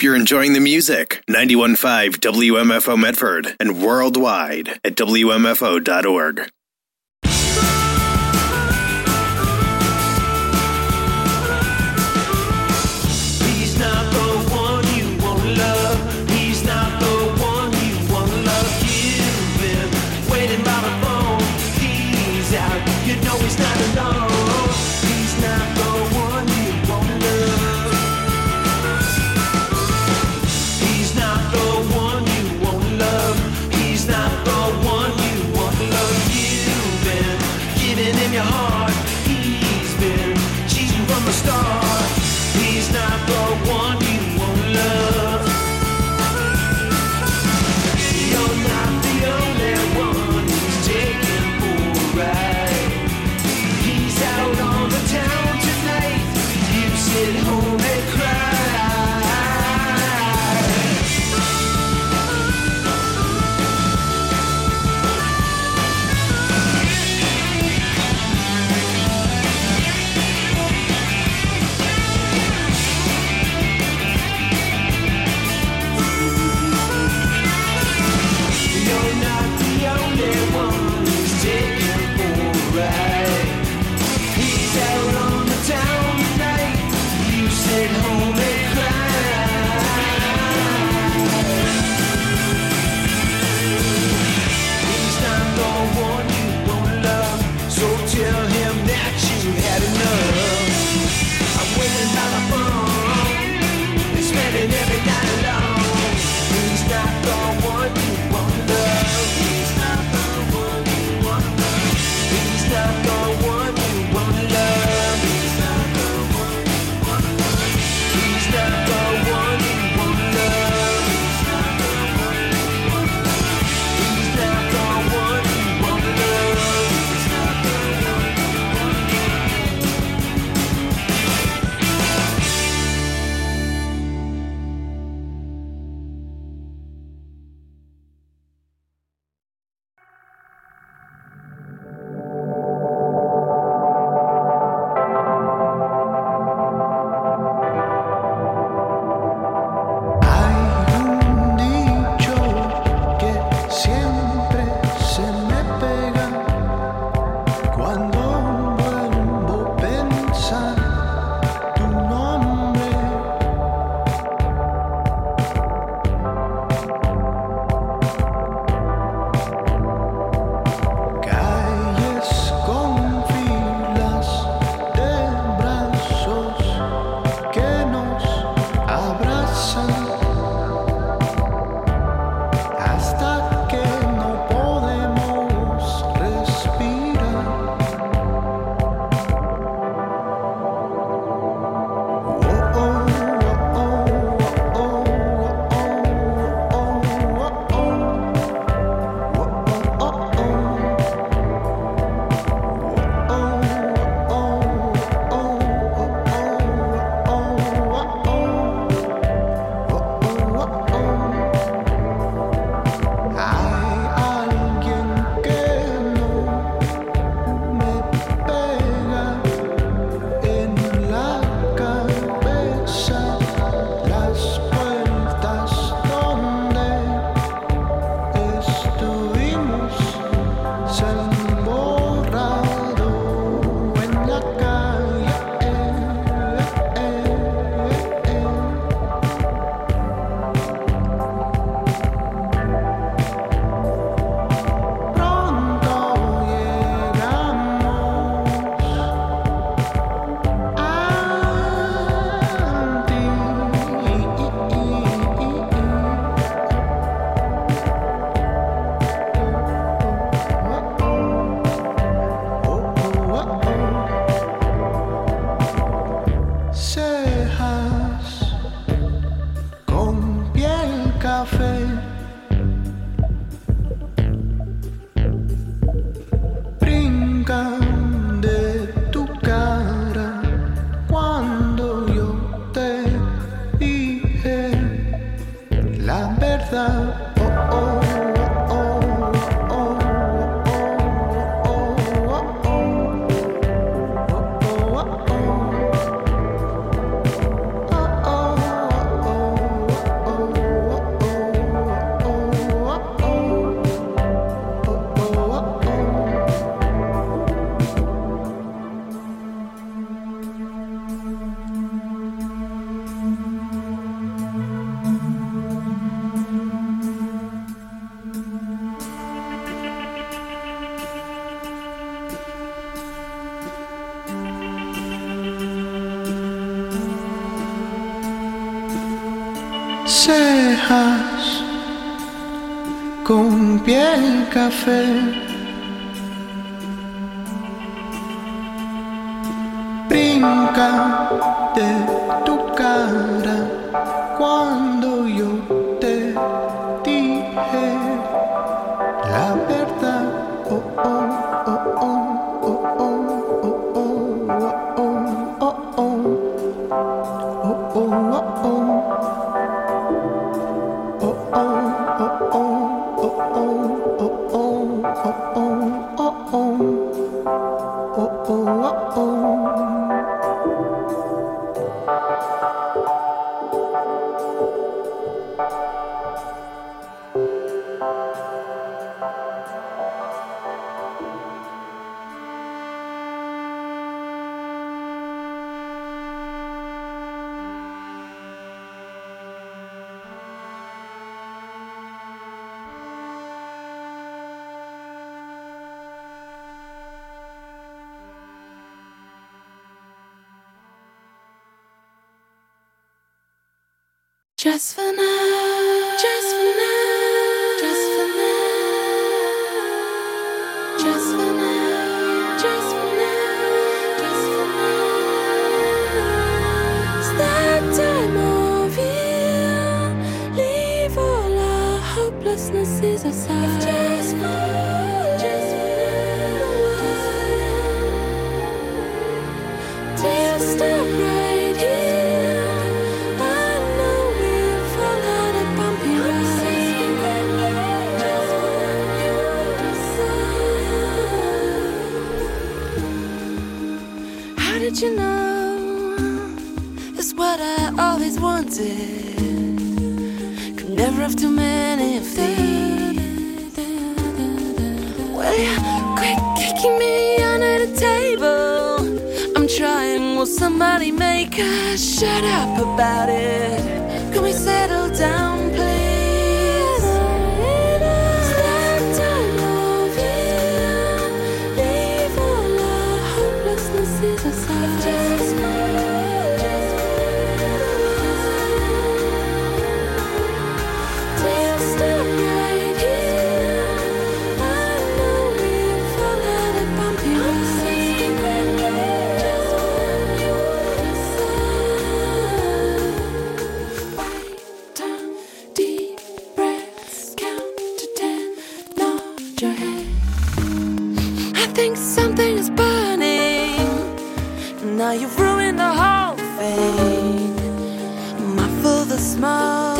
hope you're enjoying the music. 91.5 WMFO Medford and worldwide at WMFO.org. cejas con piel café, brinca de tu cara cuando yo te dije la verdad. Oh, oh, oh, oh, oh, oh, oh, oh, oh, oh, oh. Oh, oh, oh, oh. Oh, oh, oh, oh, oh, oh, oh, oh, oh, oh, oh. Oh, oh, oh, oh. Just for now, just for now, just for now, just for now, just for now, just for now. It's that time of year. Leave all our hopelessnesses aside. Just for now, till you stop right here. Did you know it's what I always wanted? Could never have too many of these. Well, you quit kicking me under the table. I'm trying, will somebody make us shut up about it? Can we settle down, please? It's that time of year. Leave all our hopelessnesses aside. Something is burning. Now you've ruined the whole thing. Muffle the smoke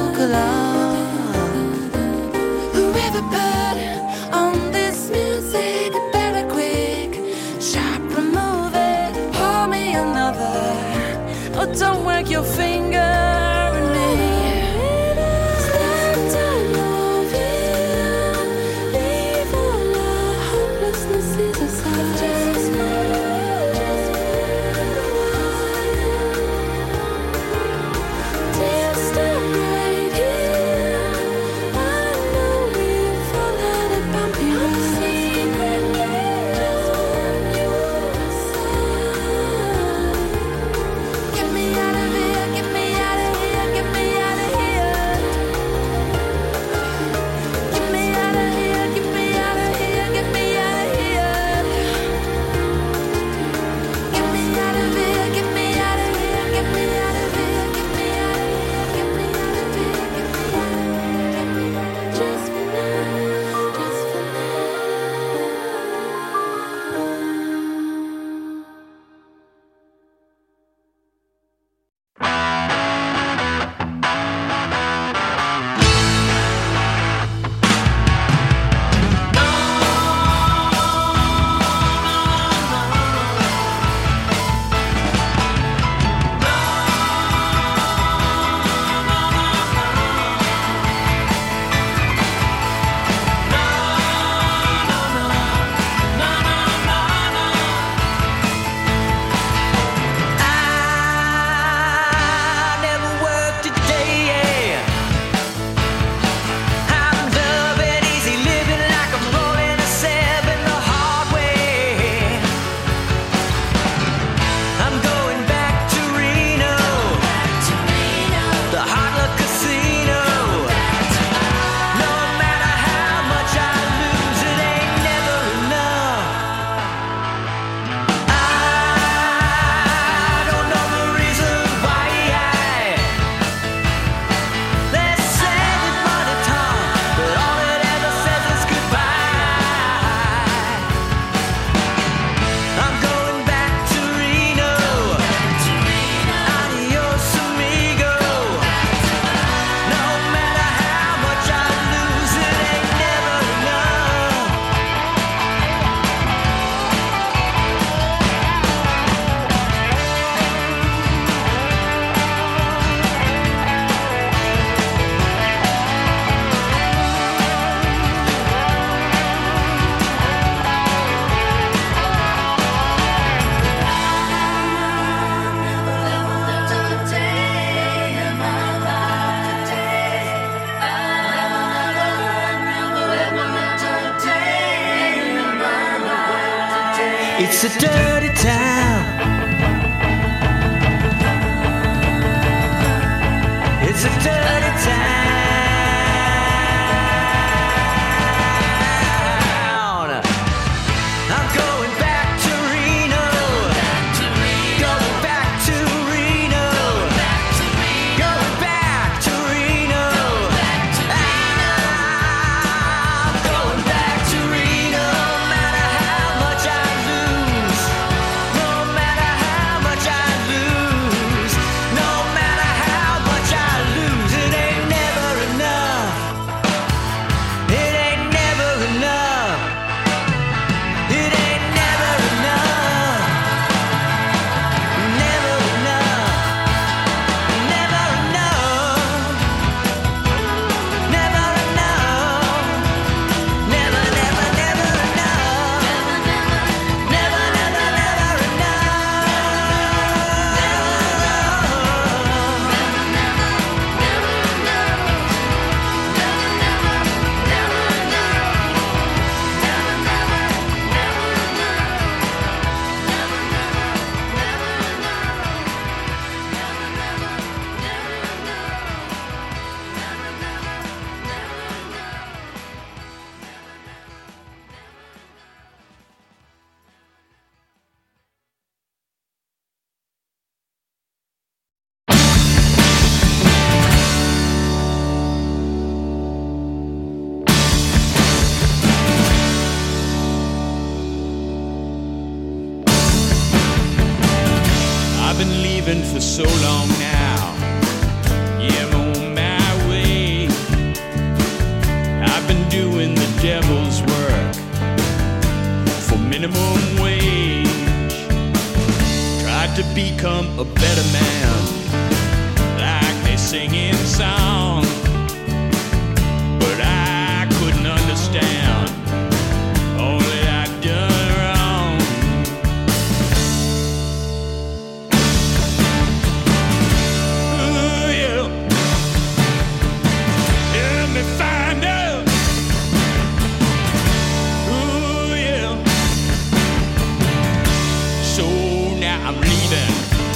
alarm. Whoever put on this music, better quick, sharp, remove it. Pour me another. Oh, don't work your finger at me. It's that time of year. Leave all our hopelessnesses aside. Till you stop right here. It's a dirty town. It's a dirty town. I'm going back to Reno. Going back to Reno. Going back to Reno. I'm going back to Reno. No matter how much I lose. No matter how much I lose. No matter how much I lose. It ain't never enough. It ain't never enough. It ain't never enough. Never enough. Never enough. Never enough. Never, never, never enough. Never, never, never I've been leaving for so long now. Yeah, I'm on my way. I've been doing the devil's work for minimum wage. Tried to become a better man, like they sing in song, but I couldn't understand all that I'd done wrong. Ooh, yeah. Let me find out. Ooh, yeah. So now I'm leaving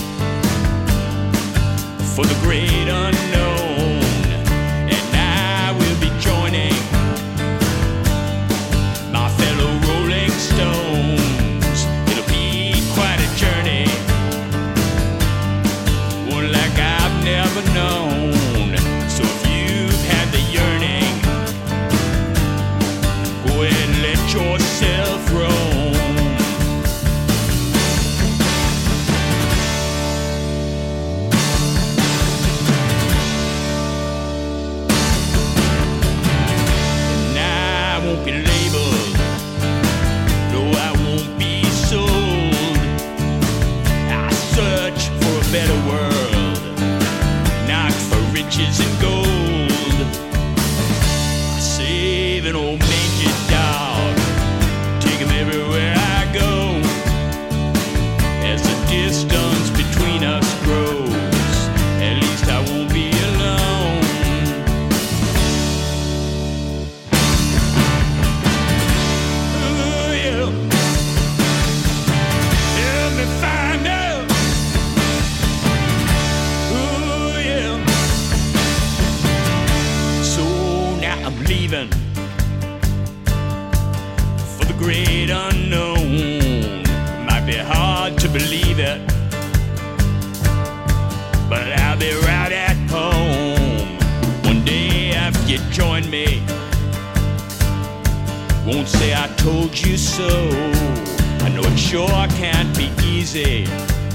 for the great unknown, and I will be joining my fellow Rolling Stones. It'll be quite a journey, one like I've never known. So if you've had the yearning, go ahead and let yourself roam. And I won't be labeled, no, I won't be sold. I search for a better world, not for riches and gold. I save an old mangy dog, take him everywhere I go. As the distance between us grows, at least I won't be alone. Ooh, yeah. Let me find out. Ooh, yeah. So now I'm leaving for the great unknown. Might be hard to believe it, but I'll be right at home one day after you join me. Won't say I told you so. I know it sure can't be easy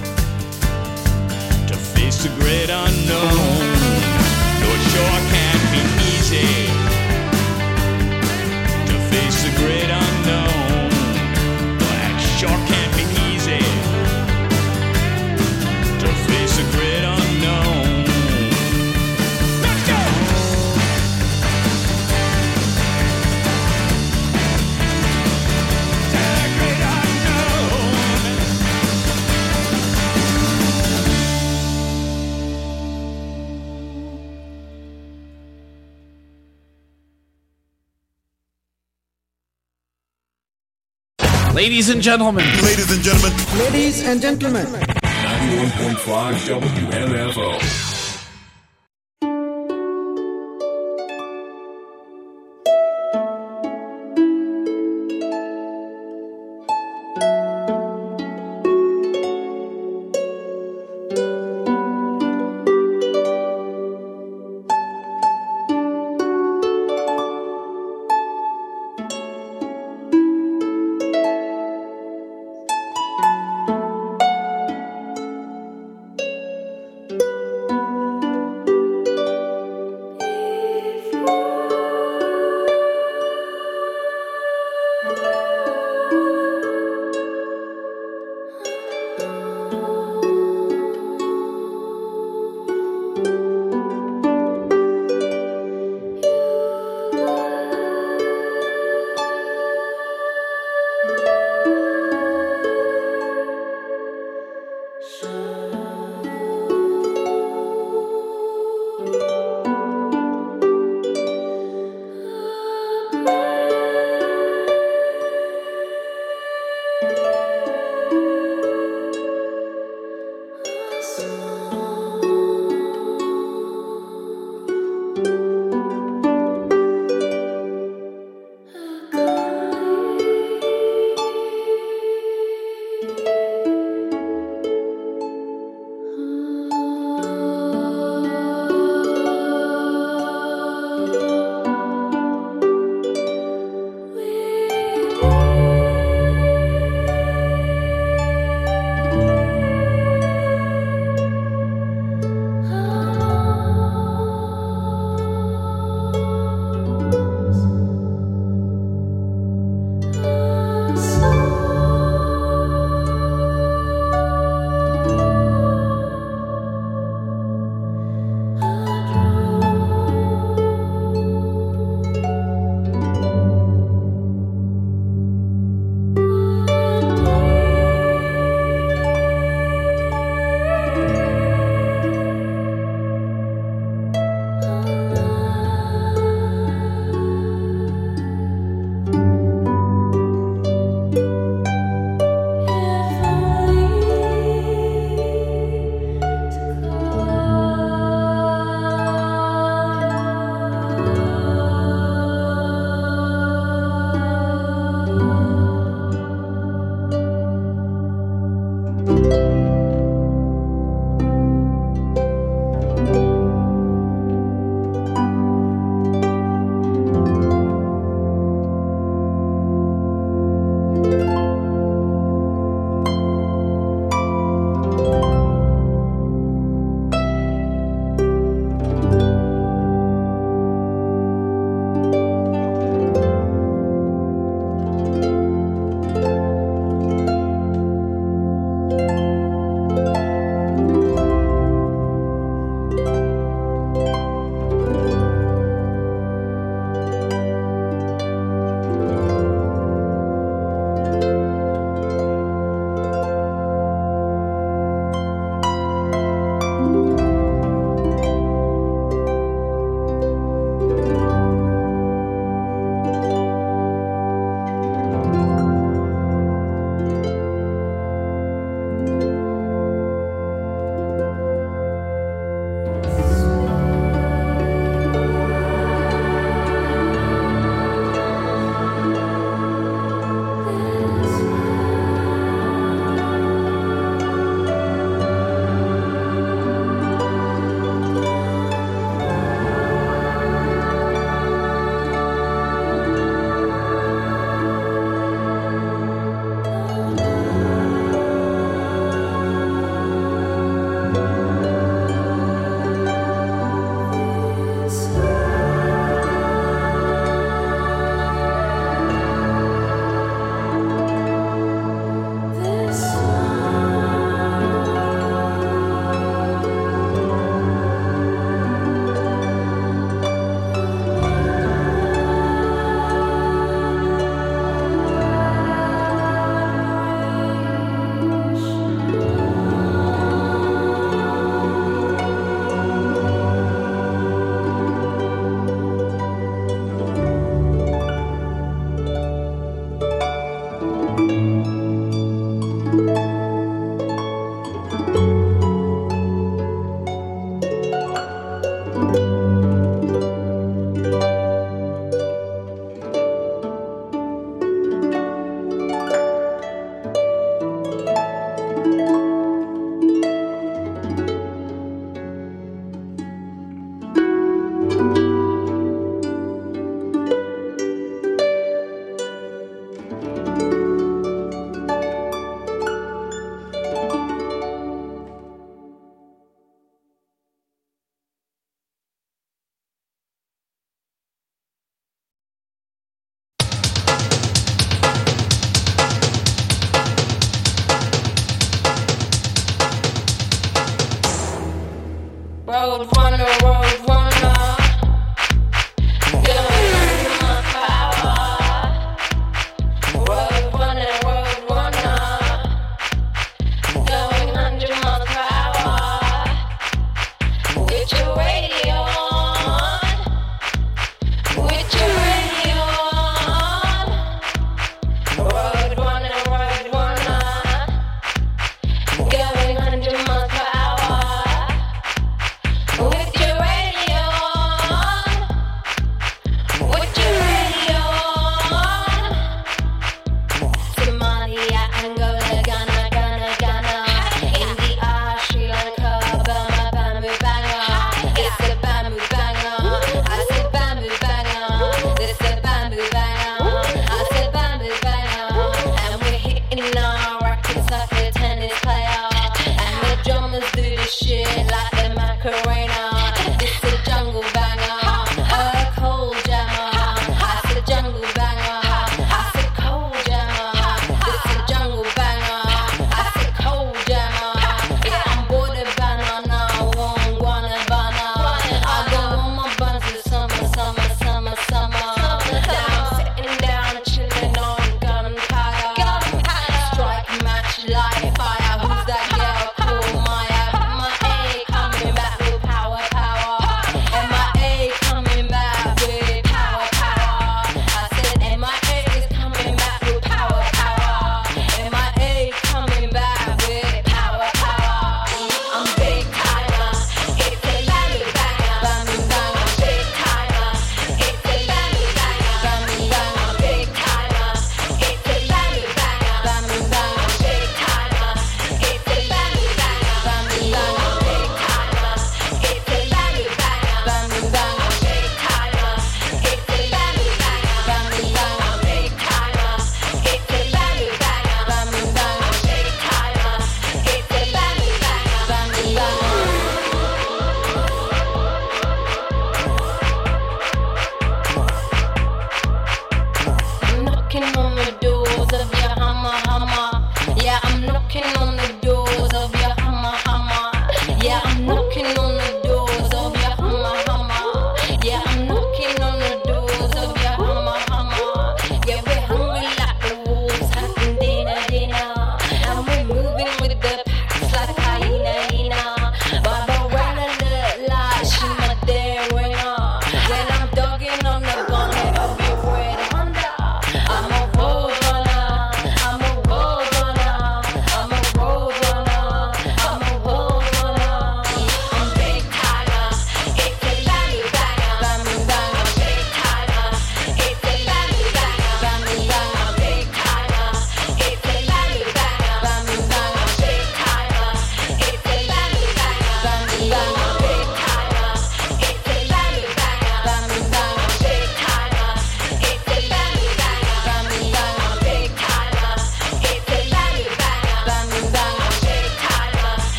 to face the great unknown. No, it sure can't be easy to face the great unknown. Well, it sure can't be easy to face the great unknown. Let's go! The great unknown. Ladies and gentlemen. Ladies and gentlemen. Ladies and gentlemen. 91.5 WMFO.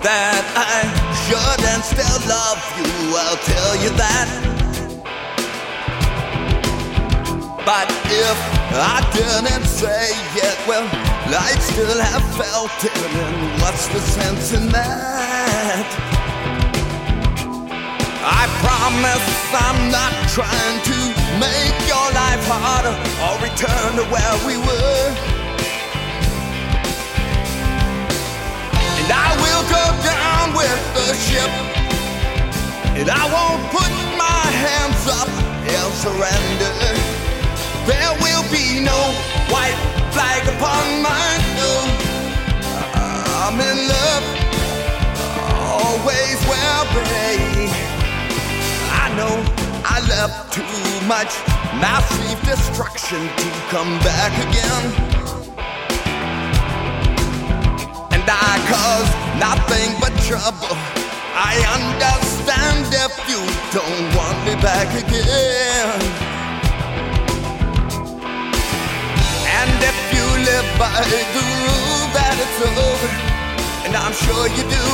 that I should and still love you, I'll tell you that. But if I didn't say it, well, I'd still have felt it, and what's the sense in that? I promise I'm not trying to make your life harder or return to where we were. And I will go down with the ship, and I won't put my hands up and surrender. There will be no white flag upon my door. I'm in love, always will be. I know I left too much massive destruction to come back again. And I caused nothing but trouble. I understand if you don't want me back again. And if you live by the rule that it's over, and I'm sure you do,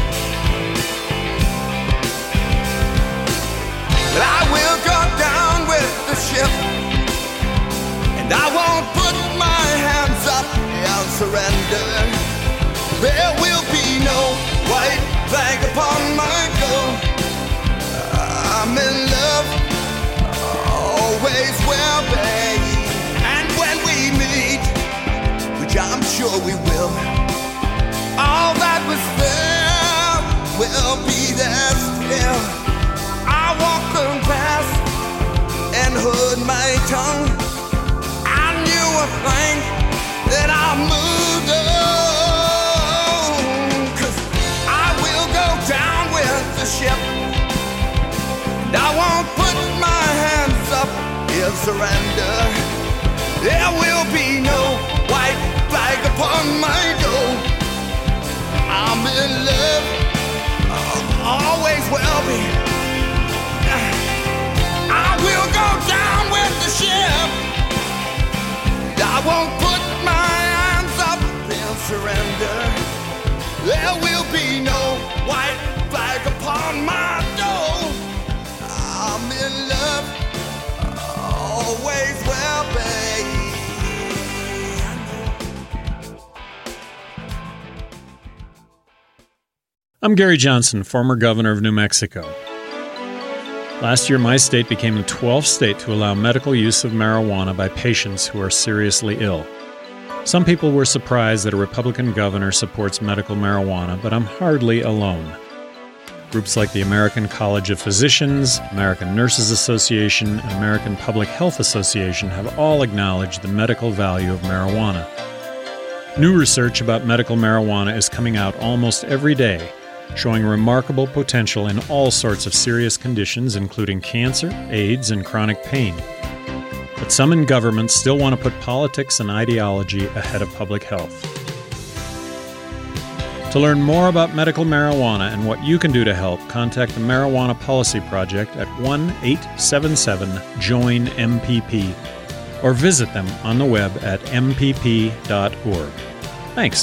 but I will go down with the ship, and I won't put my hands up and surrender. There will be no white flag upon my door. I'm in love, always will be. When we meet, which I'm sure we will, all that was there will be there still. I walked past and heard my tongue. I knew a thing that I moved on, 'cause I will go down with the ship, and I won't put my hands up in surrender. There will be no white flag upon my door. I'm in love, always will be. I will go down with the ship. I won't put my hands up and surrender. There will be no white flag upon my door. I'm in love, always will be. I'm Gary Johnson, former governor of New Mexico. Last year, my state became the 12th state to allow medical use of marijuana by patients who are seriously ill. Some people were surprised that a Republican governor supports medical marijuana, but I'm hardly alone. Groups like the American College of Physicians, American Nurses Association, and American Public Health Association have all acknowledged the medical value of marijuana. New research about medical marijuana is coming out almost every day, showing remarkable potential in all sorts of serious conditions, including cancer, AIDS, and chronic pain. But some in government still want to put politics and ideology ahead of public health. To learn more about medical marijuana and what you can do to help, contact the Marijuana Policy Project at 1-877-JOIN-MPP or visit them on the web at mpp.org. Thanks.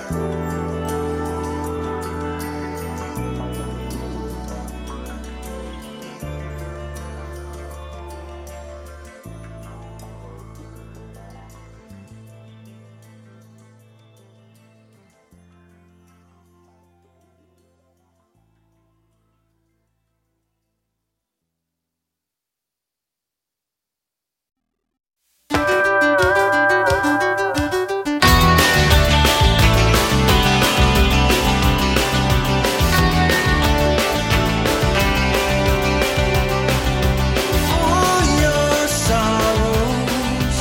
All your sorrows,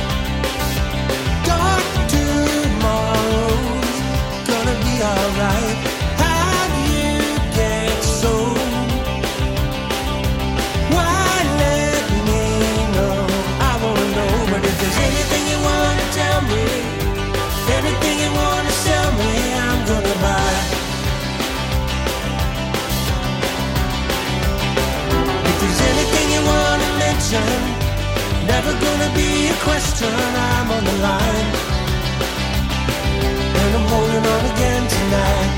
dark tomorrows, gonna be alright. How'd you get so? Why let me know? I wanna know, but if there's anything you wanna tell me, anything you wanna sell me, I'm gonna buy. If there's anything you wanna mention, never gonna be a question. I'm on the line, and I'm holding on again tonight.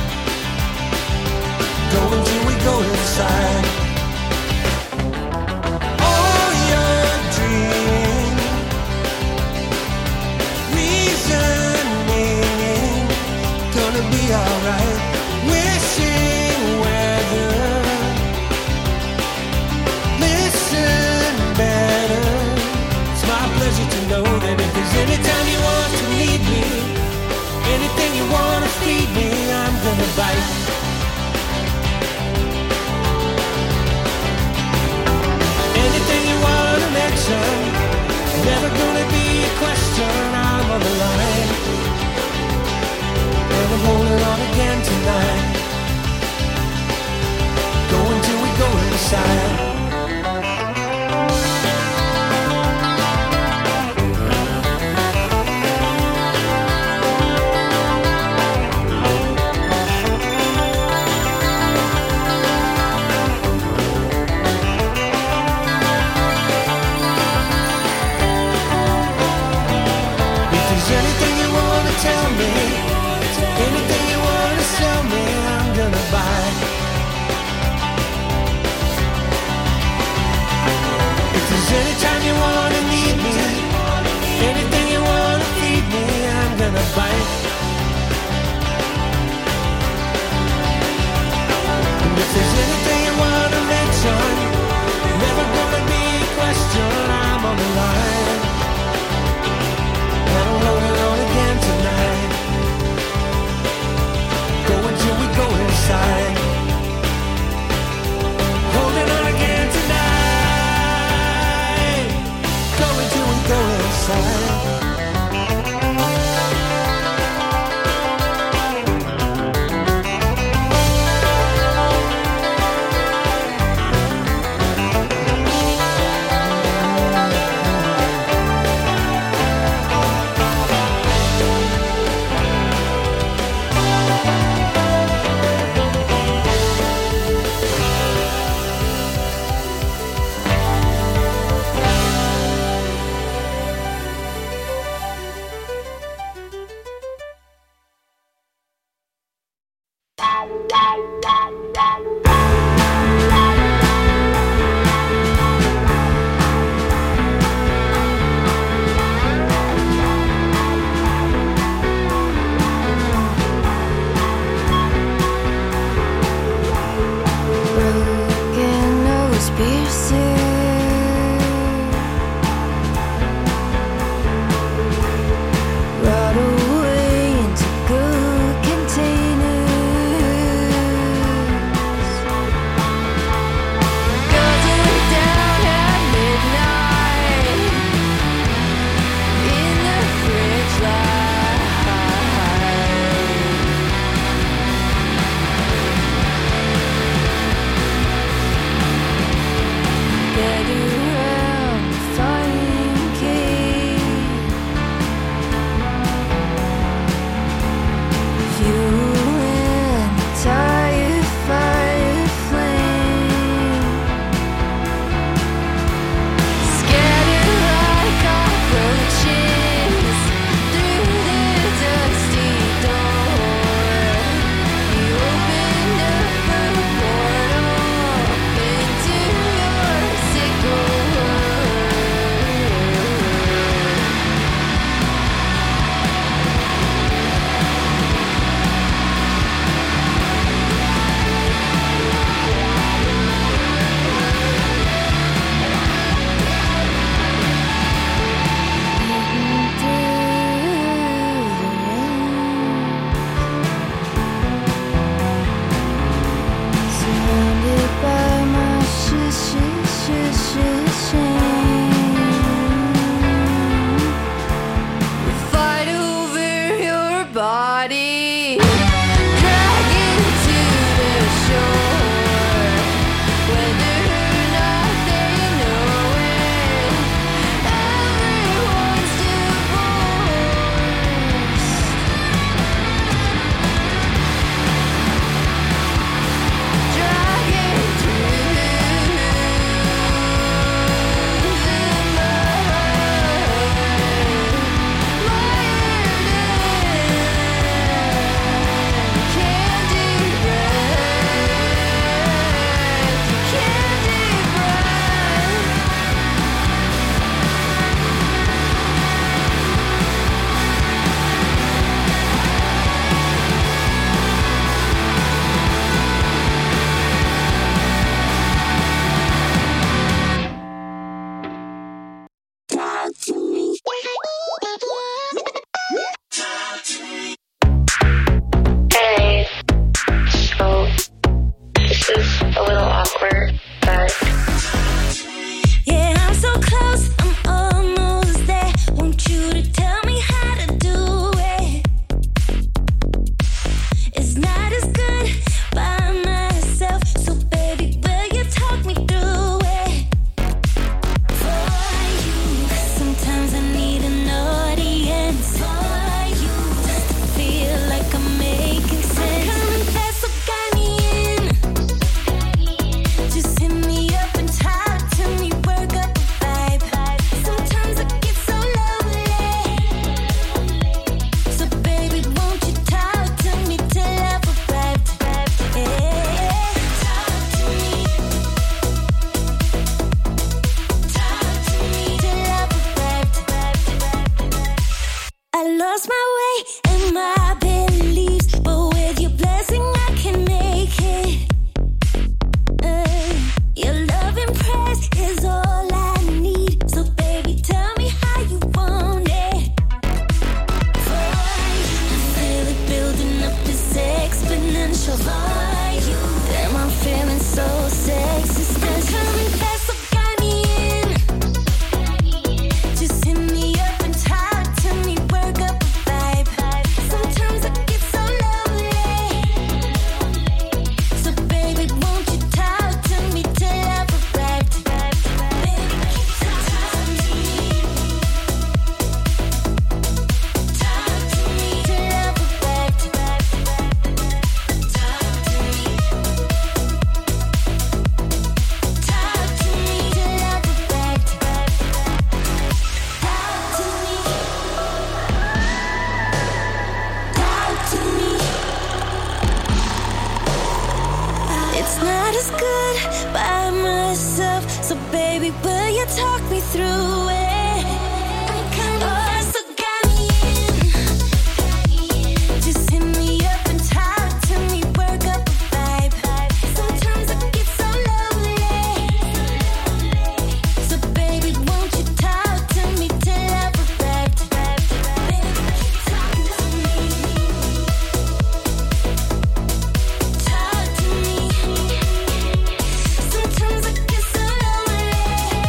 Go until we go inside. All your dreams, reasoning, gonna be alright. Wishing weather, listen better. It's my pleasure to know that if there's any time you want to need me, anything you want to feed me, I'm gonna bite. Anything you want to mention, never gonna be a question. I'm on the line, and I'm holding on again tonight. Go until we go inside. If there's anything you wanna tell me, anything you wanna sell me, I'm gonna buy. special for you. Damn, I'm feeling so sexy. I'm coming fast, so got me in. Just hit me up and talk to me, work up a vibe. Sometimes I get so lonely. So baby, won't you talk to me till I've arrived? Baby, talk to me. Talk to me till I've arrived. Talk to me. Talk to me till I've arrived. Talk to me. Talk to me. It's not as good by myself, so baby, will you talk me through it? I'm kind of fast, so got me in. Just hit me up and talk to me, work up a vibe. Sometimes I get so lonely. So baby, won't you talk to me till I've arrived? Baby, talk to me. Talk to me. Sometimes I get so lonely.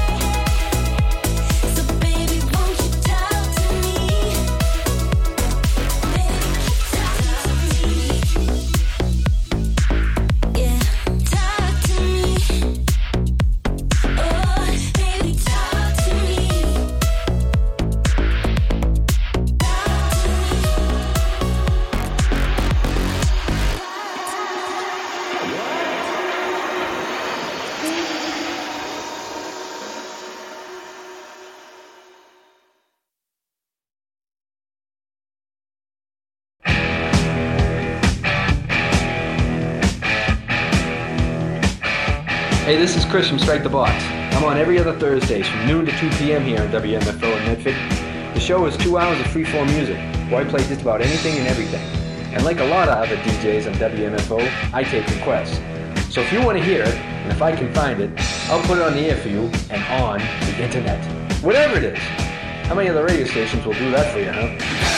So baby, won't you talk to me? Baby, talk to me. Yeah, talk to me. Oh, baby, talk to me. Hey, this is Chris from Strike the Box. I'm on every other Thursdays from noon to 2 p.m. here on WMFO in Medford. The show is 2 hours of free-form music, where I play just about anything and everything. And like a lot of other DJs on WMFO, I take requests. So if you want to hear it, and if I can find it, I'll put it on the air for you and on the internet. Whatever it is. How many other radio stations will do that for you, huh?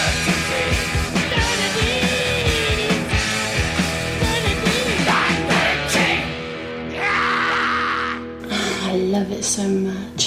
I love it so much.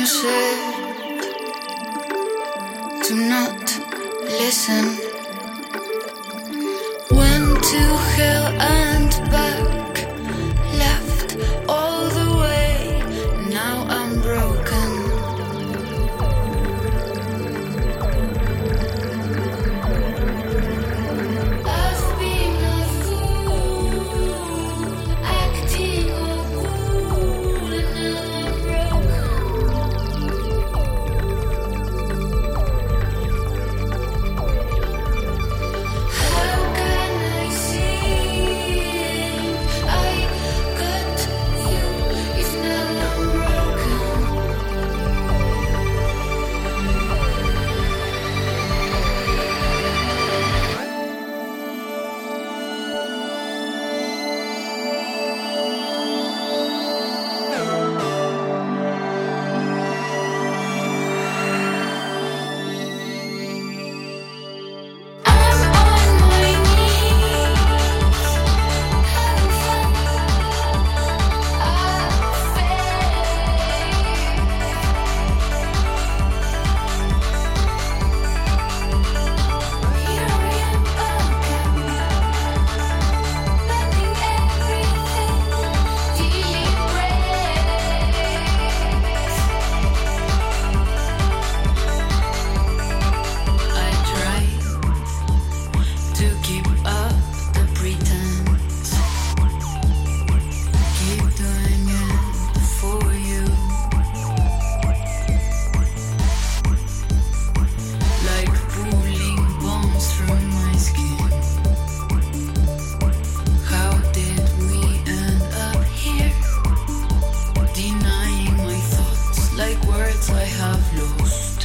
said to not listen. Went to hell and back, left all the way. Now I'm broken. I've been a fool, acting all cool, and now I'm broken. How can I sing? I got you if now I'm broken. I'm on my knees, having fun. I Here I am again, mending everything, deep I tried to keep up the pretense, keep doing it for you, like pulling bones from my skin. How did we end up here? Denying my thoughts like words I have lost.